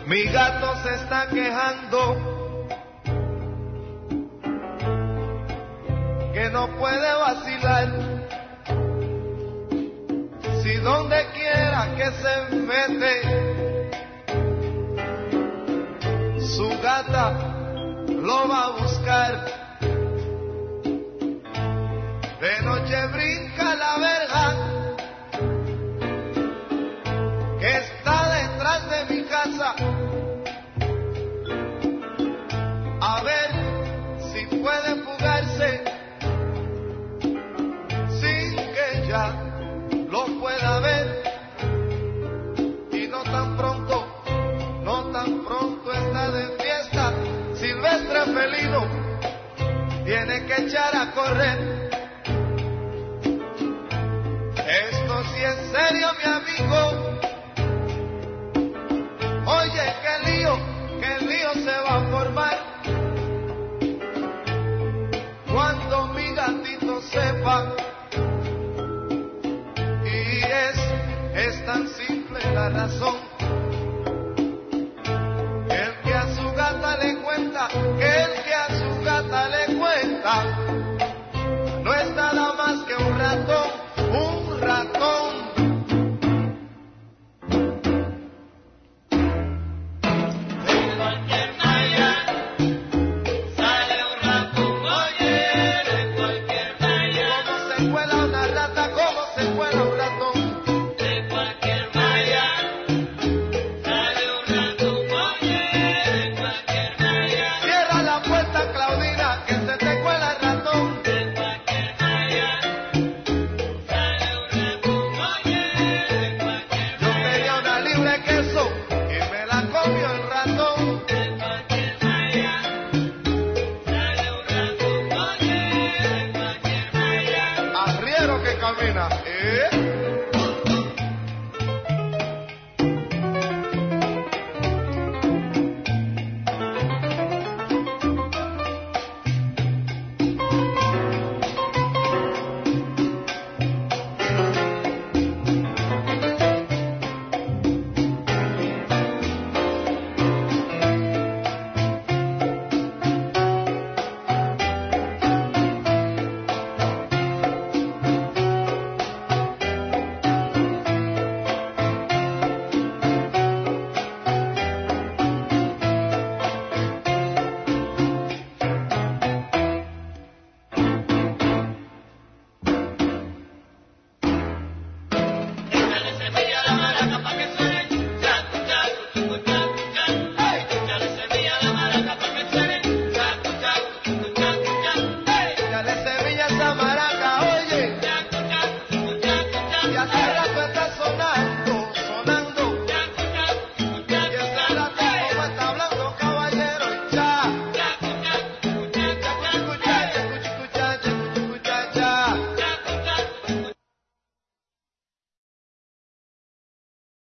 Mi gato se está quejando que no puede vacilar. Si donde quiera que se mete, su gata lo va a buscar. De noche brinca la verja que está detrás de mi casa, a ver si puede fugarse sin que ella lo pueda ver. Y no tan pronto está de fiesta, silvestre felino tiene que echar a correr. Esto sí es serio, mi amigo. Oye, qué lío se va a formar cuando mi gatito sepa. Y es tan simple la razón. El que a su gata le cuenta, no es nada más que un ratón. De cualquier